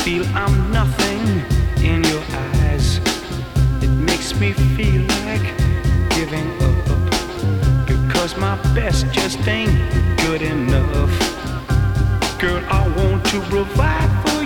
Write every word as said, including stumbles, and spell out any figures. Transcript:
feel I'm nothing in your eyes. It makes me feel like giving up, because my best just ain't good enough. Girl, I want to provide for